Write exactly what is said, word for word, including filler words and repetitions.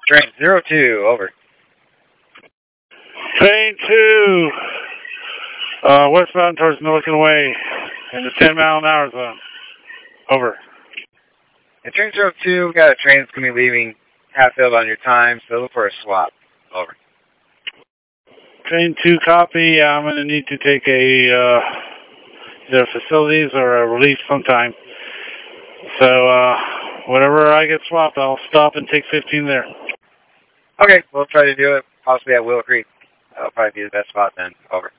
Train zero two, over. Train two, uh, westbound towards Milliken Way in the ten mile an hour zone. Over. And train zero two, we got a train that's going to be leaving Hatfield on your time, so look for a swap. Over. Train two, copy. I'm going to need to take a, uh, either facilities or a relief sometime. So, uh, whenever I get swapped, I'll stop and take fifteen there. Okay, we'll try to do it, possibly at Willow Creek. That'll probably be the best spot then. Over.